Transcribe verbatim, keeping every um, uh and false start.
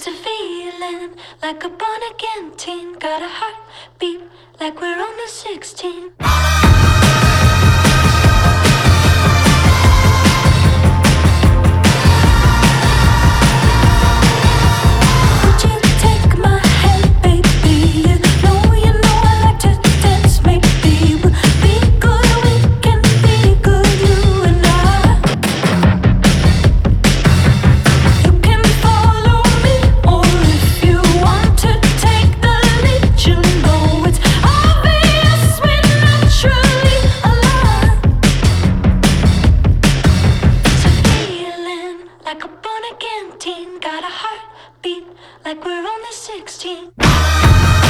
a feeling like a born again teen. Got a heartbeat like we're only sixteen. Would you take my hand, baby? You know, you know I like to dance. Maybe we'll be good, we can be good, you and I. You can follow me, or if you want to take the lead, you know it's obvious we're naturally alive. It's a feeling like a born again teen. Got a heartbeat like we're only sixteen.